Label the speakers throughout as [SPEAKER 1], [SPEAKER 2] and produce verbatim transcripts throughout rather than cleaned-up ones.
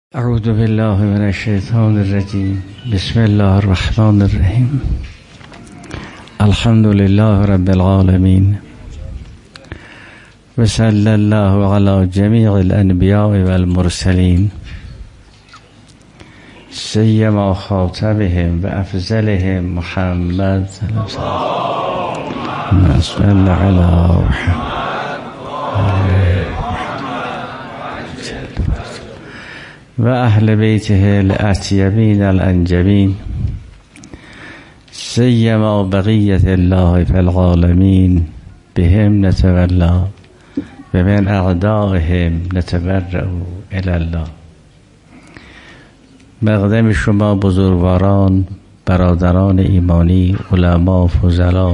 [SPEAKER 1] اعوذ بالله من الشیطان الرجیم. بسم الله الرحمن الرحیم. الحمد لله رب العالمین و صلی الله علی جمیع الانبیاء والمرسلین سیما خاطبهم و افضلهم محمد صلی الله علی محمد و اهل بیته الاطیبین الانجبین سیما بقیت الله فی العالمین بهم نتولا و من اعدائهم نتبرأ الی الله. مقدم شما بزرگواران، برادران ایمانی، علما، فضلا،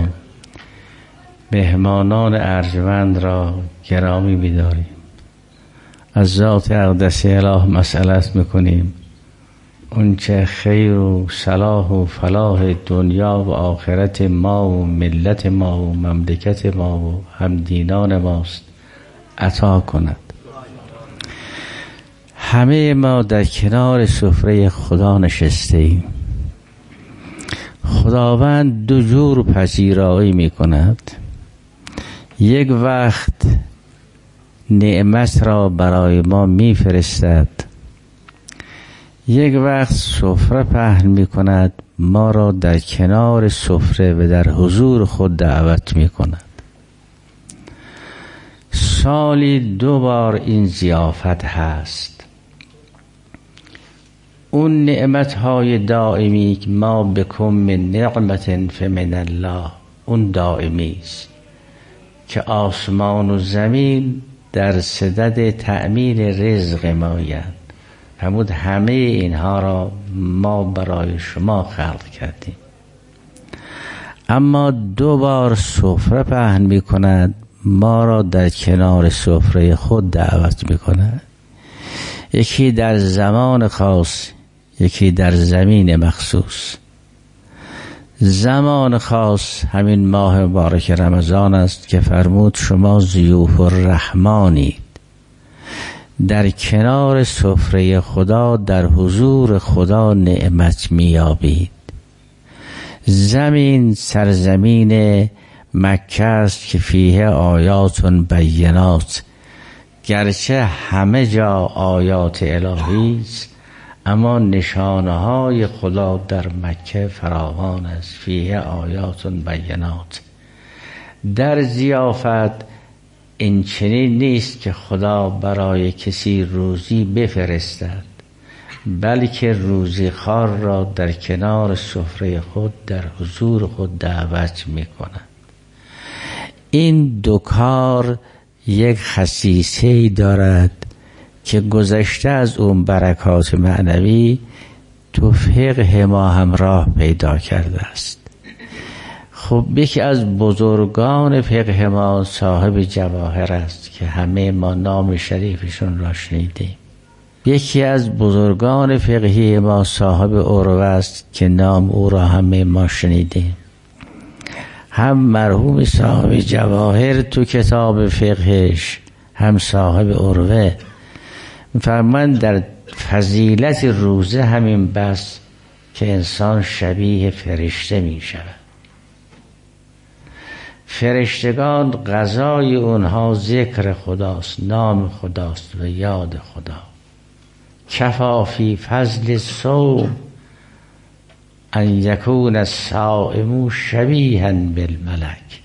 [SPEAKER 1] مهمانان ارجمند را گرامی می‌داریم. از ذات اقدس اله مسئلت میکنیم اون چه خیر و صلاح و فلاح دنیا و آخرت ما و ملت ما و مملکت ما و همدینان ماست عطا کند. همه ما در کنار سفره خدا نشسته ایم. خداوند دو جور پذیرایی میکند. یک وقت نعمت را برای ما میفرستد، یک وقت سفره پهن میکند، ما را در کنار سفره و در حضور خود دعوت میکند. سالی دو بار این ضیافت هست. اون نعمتهای دائمی که ما بکم من نعمت فمن الله، اون دائمی است که آسمان و زمین در صدد تأمین رزق مایند. فرمود همه اینها را ما برای شما خلق کردیم. اما دو بار سفره پهن می کند، ما را در کنار سفره خود دعوت می کند. یکی در زمان خاص، یکی در زمین مخصوص. زمان خاص همین ماه مبارک رمضان است که فرمود شما ضیوف الرحمانید، در کنار سفره خدا در حضور خدا نعمت میابید. زمین سرزمین مکه است که فیه آیات بینات، گرچه همه جا آیات الهی است اما نشانه های خدا در مکه فراوان است. فیه آیات بینات. در ضیافت این چنین نیست که خدا برای کسی روزی بفرستد، بلکه روزی خوار را در کنار سفره خود در حضور خود دعوت می کند. این دو کار یک خصیصه دارد که گذشته از اون برکات معنوی تو فقه ما هم راه پیدا کرده است. خب یکی از بزرگان فقه ما صاحب جواهر است که همه ما نام شریفشون را شنیدیم. یکی از بزرگان فقهی ما صاحب عروه است که نام او را همه ما شنیدیم. هم مرحوم صاحب جواهر تو کتاب فقهش، هم صاحب عروه فرمان در فضیلت روزه همین بس که انسان شبیه فرشته می شود. فرشتگان غذای اونها ذکر خداست، نام خداست و یاد خدا. کفا فی فضل صوم ان یکون الصائم شبیها بالملک.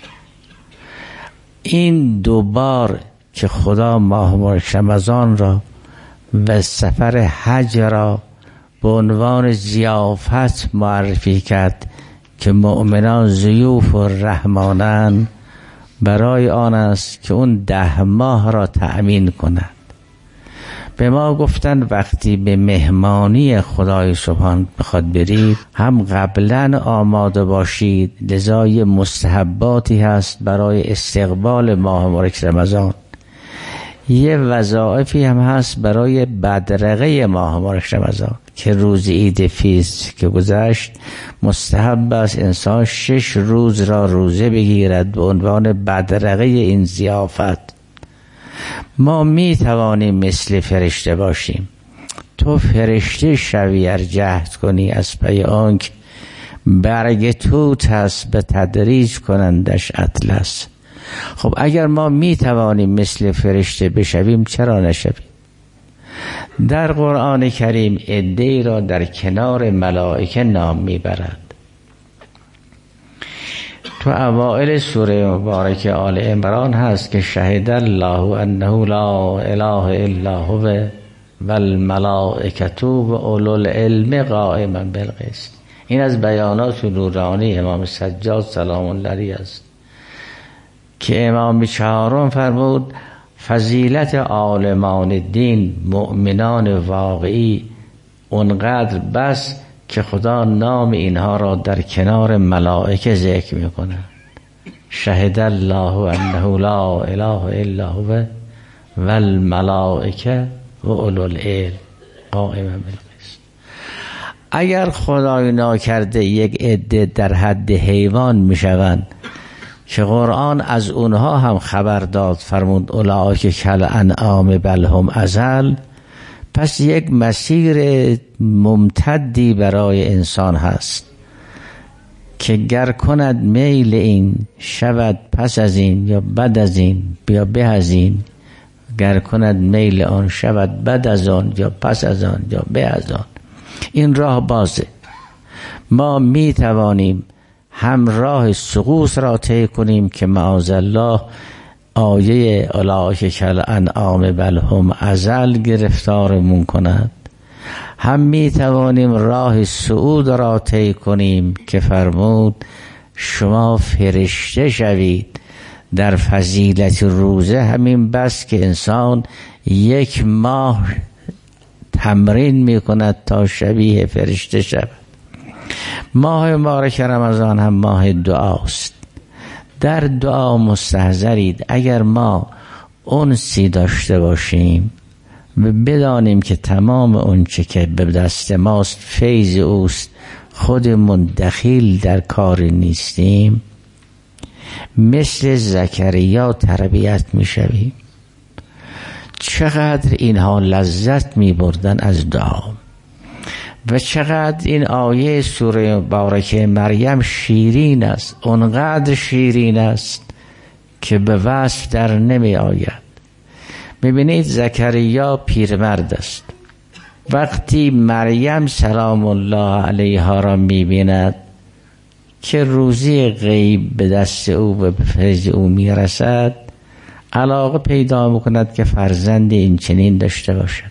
[SPEAKER 1] این دوبار که خدا ماه مبارک رمضان را و سفر حج را به عنوان ضیافت معرفی کرد که مؤمنان ضیوف الرحمانند، برای آن است که اون ده ماه را تأمین کنند. به ما گفتن وقتی به مهمانی خدای سبحان بخواد برید هم قبلا آماده باشید، لذا یه مستحباتی هست برای استقبال ماه مبارک رمضان. یه وظایفی هم هست برای بدرقه ماه مبارک رمضان که روز عید فیض که گذشت مستحب است انسان شش روز را روزه بگیرد به عنوان بدرقه این ضیافت. ما می توانیم مثل فرشته باشیم تو فرشته شوی ار جهد کنی از پی آنک برگ توت هست به تدریج کنندش اطلس. خب اگر ما می توانیم مثل فرشته بشویم چرا نشویم؟ در قرآن کریم عده‌ای را در کنار ملائکه نام می برد. تو اوائل سوره مبارکه آل عمران هست که شهد الله انه لا اله الا هو والملائکة و اولو العلم قائما بالقسط. این از بیانات نورانی امام سجاد سلام الله علیه است که امام چهارم فرمود فضیلت عالمان دین مؤمنان واقعی اونقدر بس که خدا نام اینها را در کنار ملائکه ذکر میکنه. شهد الله انه لا اله الا هو والملائکه و اولو العلم قائما بالقسط. اگر خدای ناکرده یک عده در حد حیوان میشوند که قرآن از اونها هم خبر داد فرمود اولئک کالانعام بل هم اضل، پس یک مسیر ممتدی برای انسان هست که گر کند میل این شود پس از این یا بعد از این یا به از این، گر کند میل آن شود بعد از آن یا پس از آن یا به از آن. این راه بازه. ما می توانیم هم راه سقوط را طی کنیم که معاذالله آیه اولئک کالانعام بل هم اضل گرفتارمون کند، هم می توانیم راه صعود را طی کنیم که فرمود شما فرشته شوید. در فضیلت روزه همین بس که انسان یک ماه تمرین می کند تا شبیه فرشته شود. ماه مبارک رمضان هم ماه دعاست. در دعا مستحضرید اگر ما انسی داشته باشیم و بدانیم که تمام اون چه که به دست ماست فیض اوست، خودمون دخیل در کار نیستیم، مثل زکریا تربیت می شویم. چقدر اینها لذت می بردن از دعا و چقدر این آیه سوره مبارکه مریم شیرین است، اونقدر شیرین است که به وصف در نمی آید. میبینید زکریا پیرمرد است، وقتی مریم سلام الله علیها را میبیند که روزی غیب به دست او و به فیض او میرسد، علاقه پیدا میکند که فرزند این چنین داشته باشد.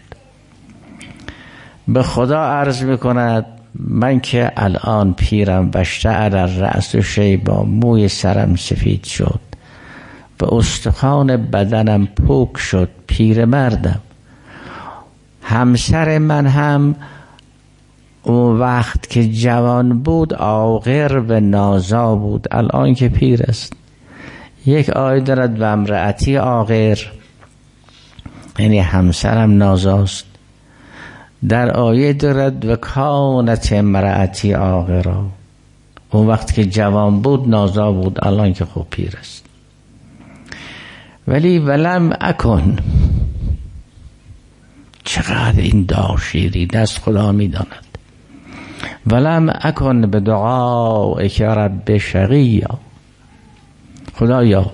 [SPEAKER 1] به خدا عرض میکند من که الان پیرم و اشتعل الرأس شیبا، موی سرم سفید شد و استخوان بدنم پوک شد، پیرمردم. همسر من هم اون وقت که جوان بود عاقر و نازا بود، الان که پیر است. یک آیه دارد و امرأتی عاقر، یعنی همسرم نازاست. در آیه دارد و کانت امرأتی عاقرا، اون وقت که جوان بود نازا بود، الان که خوب پیر است. ولی ولم اکن، چقدر این دعا شیرین است خدا میداند. ولم اکن به دعائک رب شقیا، خدایا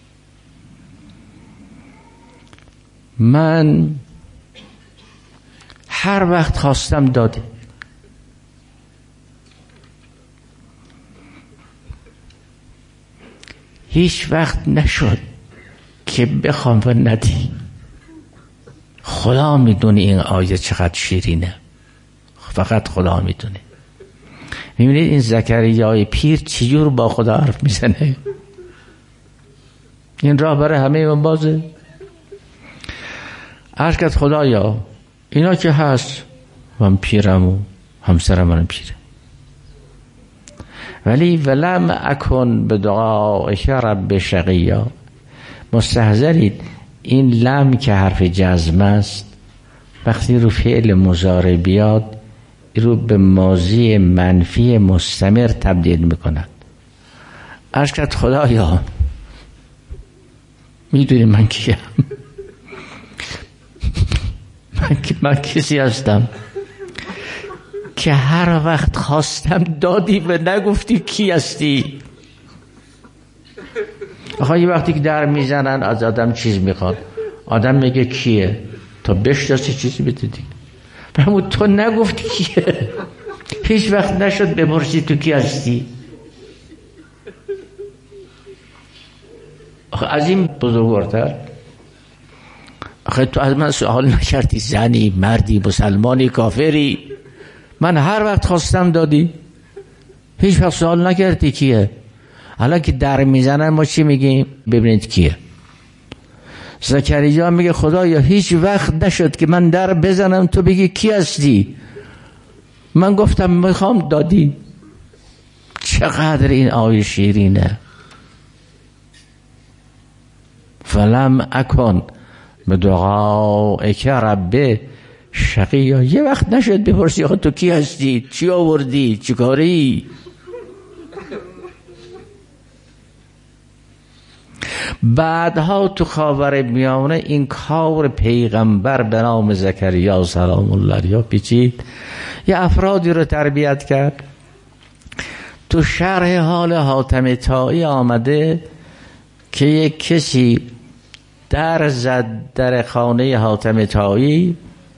[SPEAKER 1] من هر وقت خواستم دادی، هیچ وقت نشد که بخوام و ندی. خدا میدونه این آیه چقدر شیرینه، فقط خدا میدونه. میبینید این زکریای پیر چجور با خدا حرف میزنه. این راه برای همه من بازه. عرض کرد خدایا اینا که هست، من پیرم و همسرم منم پیره، ولی ولم اکن به دعائک رب شقیا. مستحضرید این لم که حرف جزم است، وقتی رو فعل مضارع بیاد رو به ماضی منفی مستمر تبدیل میکند. عرض کرد خدایا میدونی من کیم؟ من, من کسی هستم که هر وقت خواستم دادی و نگفتی کی هستی. آخه یه وقتی که در میزنن از آدم چیز میخواد، آدم میگه کیه تا بشناسی چیزی بده دیگه. برامو تو نگفتی کیه، هیچ وقت نشد بپرسی تو کی هستی. آخه از این بزرگوارتر، آخه تو از من سوال نکردی زنی مردی مسلمانی کافری، من هر وقت خواستم دادی، هیچ وقت سوال نکردی کیه. حالا که در میزنن ما چی میگیم؟ ببینید کیه. زکریا میگه خدایا هیچ وقت نشد که من در بزنم تو بگی کی هستی، من گفتم میخوام دادی. چقدر این آیه شیرینه. فلم اکن بدعائک رب شقیا. یه وقت نشد بپرسی آخه تو کی هستی، چی آوردی، چی کاری. بعدها تو خاور میانه این کار پیغمبر به نام زکریا سلام الله علیه پیچید، یه افرادی رو تربیت کرد. تو شرح حال حاتم طایی آمده که یک کسی در زد در خانه حاتم طایی.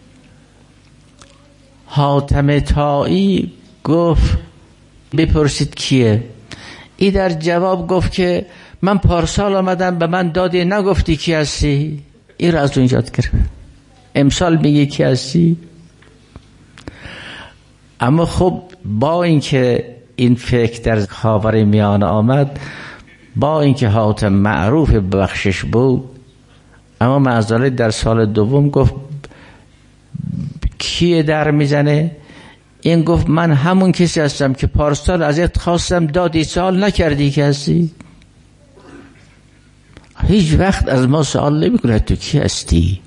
[SPEAKER 1] حاتم طایی گفت بپرسید کیه. ای در جواب گفت که من پارسال آمدم به من دادی نگفتی کی هستی. این را از اون ایجاد کرد، امسال میگه کی هستی. اما خب با اینکه این فکر در خاور میانه آمد، با اینکه حاتم معروف بخشش بود، اما معذاله در سال دوم گفت کیه در میزنه. این گفت من همون کسی هستم که پارسال ازت خواستم دادی سوال نکردی که هستی. هیچ وقت از ما سوال نمیکنه تو کی هستی.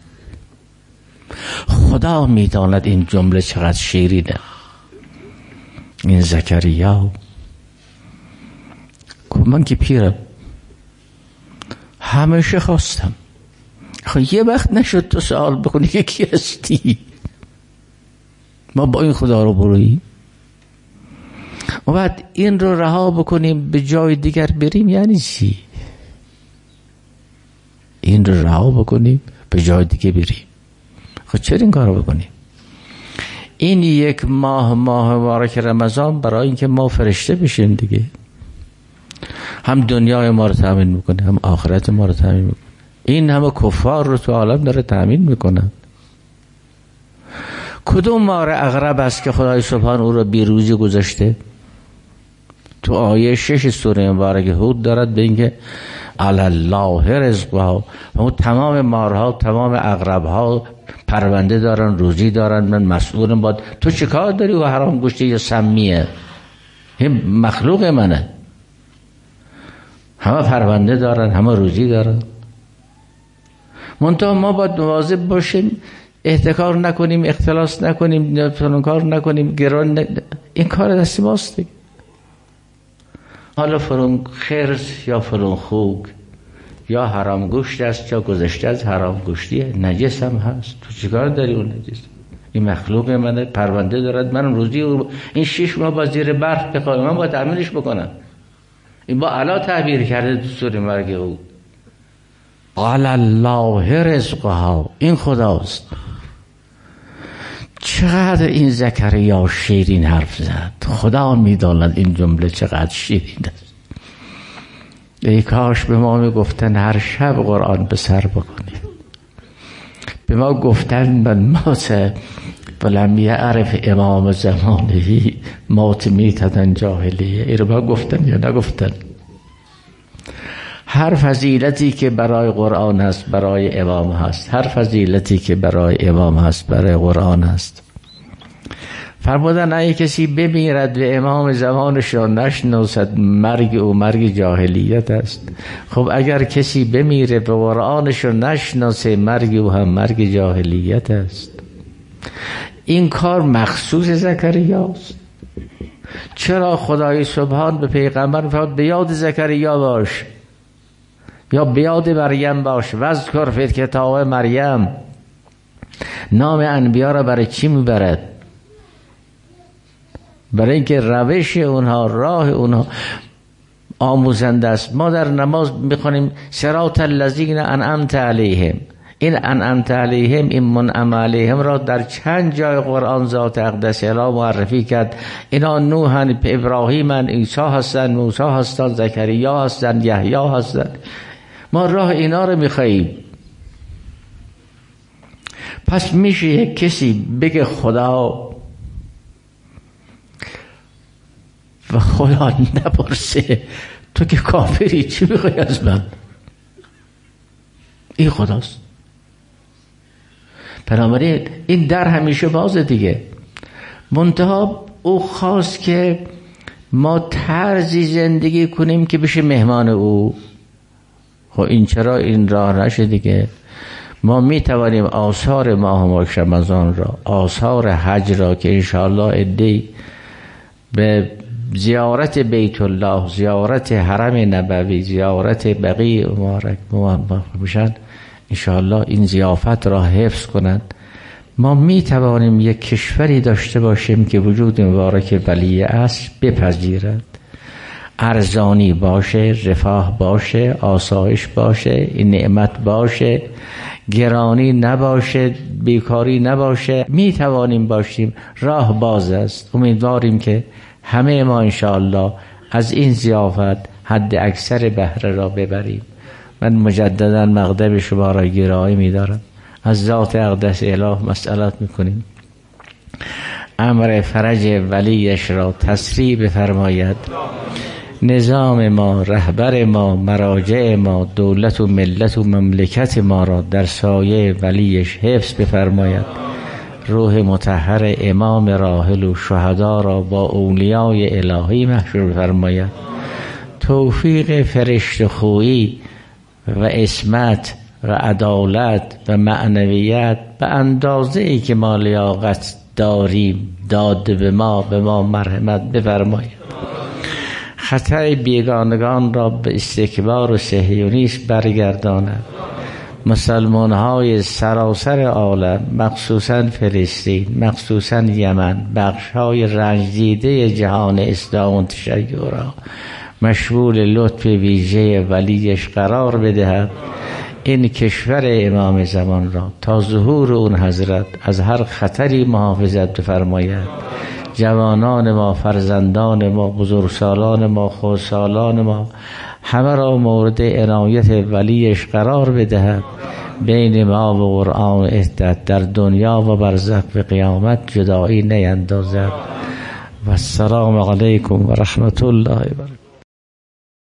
[SPEAKER 1] خدا میداند این جمله چقدر شیرینه. این زکریا گفت من که پیرم همیشه خواستم، خب یه وقت نشد تو سوال بکنی که کی هستی. ما با این خدا رو برویم و بعد این رو رها بکنیم به جای دیگر بریم، یعنی چی؟ این رو رها بکنیم به جای دیگه بریم. خب چرا این کار رو بکنیم؟ این یک ماه ماه مبارک رمضان برای اینکه ما فرشته بشیم دیگه. هم دنیای ما رو تامین میکنه، هم آخرت ما رو تامین میکنه. این همه کفار رو تو عالم داره تامین میکنن. کدوم مار اغرب است که خدای سبحان او رو بیروزی گذاشته؟ تو آیه شش سوره مبارک هود دارد به اینکه علی الله رزقها، و تمام مارها تمام اغربها پرونده دارن، روزی دارن، من مسئولم. باد تو چه کار داری و حرام گوشتی یا سمیه؟ این مخلوق منه. همه پرونده دارن، همه روزی دارن. منتها ما باید مواظب باشیم احتکار نکنیم، اختلاس نکنیم، فلان کار نکنیم، گران ن... این کار دست ماست دیگه. حالا فلان خرس یا فلان خوک یا حرام گوشت است یا گذشته از حرام گوشتیه، نجس هم هست. تو چیکار داری اون نجس؟ این مخلوق منه، پرونده دارد، من روزی و این شش ماه با زیر برف بخوام، من باید تأمینش بکنم. این با علا تعبیر کرده تو سوره مرگ او قال الله رزقها، این خداست. چقدر این زکریا شیرین حرف زد. خدا میداند این جمله چقدر شیرین است. ای کاش به ما میگفتن هر شب قرآن به سر بکنید. به ما گفتن من مات ولم یعرف امام زمانه مات میتدن جاهلیه. ای رو ما گفتن یا نگفتن؟ هر فضیلتی که برای قرآن هست برای امام هست، هر فضیلتی که برای امام هست برای قرآن هست. فرمودن اگه کسی بمیرد و امام زمانش را نشناسد مرگ او مرگ جاهلیت است. خب اگر کسی بمیره و قرآنش را نشناسه مرگ او هم مرگ جاهلیت است. این کار مخصوص زکریاست. چرا خدای سبحان به پیغمبر فرمود به یاد زکریا باش یا به یاد مریم باش، واذکر فی الکتاب مریم. نام انبیا را برای چی میبرد؟ برای اینکه روش اونها، راه اونها آموزنده است. ما در نماز میخونیم صراط الذین انعمت علیهم. این انعمت علیهم، این منعم علیهم را در چند جای قرآن ذات اقدس اله معرفی کرد. اینا نوحن، ابراهیمن، عیسی هستن، موسی هستن، زکریا هستن، یحیی هستن. ما راه اینا رو میخواییم. پس میشه یک کسی بگه خدا و خدا نپرسه تو که کافری چی میخوای از من؟ این خداست. بنابراین این در همیشه بازه دیگه. منتها او خواست که ما طرزی زندگی کنیم که بشه مهمان او. خب این چرا این راه نشه دیگه؟ ما می توانیم آثار ماه مبارک رمضان را، آثار حج را که انشاءالله عده‌ای به زیارت بیت الله، زیارت حرم نبوی، زیارت بقیع مبارک موفق بشن، انشاءالله این ضیافت را حفظ کنند. ما می توانیم یک کشوری داشته باشیم که وجود مبارک ولی عصر بپذیرد، ارزانی باشه، رفاه باشه، آسایش باشه، این نعمت باشه، گرانی نباشه، بیکاری نباشه. می توانیم باشیم. راه باز است. امیدواریم که همه ما انشاءالله از این ضیافت حد اکثر بهره را ببریم. من مجددا مقدم شما را گرامی می دارم. از ذات اقدس اله مسئلت می کنیم امر فرج ولیش را تسریع بفرماید. نظام ما، رهبر ما، مراجع ما، دولت و ملت و مملکت ما را در سایه ولیش حفظ بفرماید. روح مطهر امام راحل و شهدا را با اولیای الهی محشور بفرماید. توفیق فرشت خویی و عصمت و عدالت و معنویت به اندازه ای که ما لیاقت داریم داده به ما به ما مرحمت بفرماید. خطر بیگانگان را به استکبار و صهیونیسم برگرداند. مسلمان های سراسر عالم، مخصوصا فلسطین، مخصوصا یمن، بخش های رنج دیده جهان اسلام و تشیع را مشمول لطف ویژه ولیش قرار بدهد. این کشور امام زمان را تا ظهور اون حضرت از هر خطری محافظت بفرماید. جوانان ما، فرزندان ما، بزرگسالان ما، خردسالان ما، همه را مورد عنایت ولیش قرار بدهد. بین ما و قرآن اهدت در دنیا و برزخ و قیامت جدایی نیندازد. و السلام علیکم و رحمت الله و برکاته.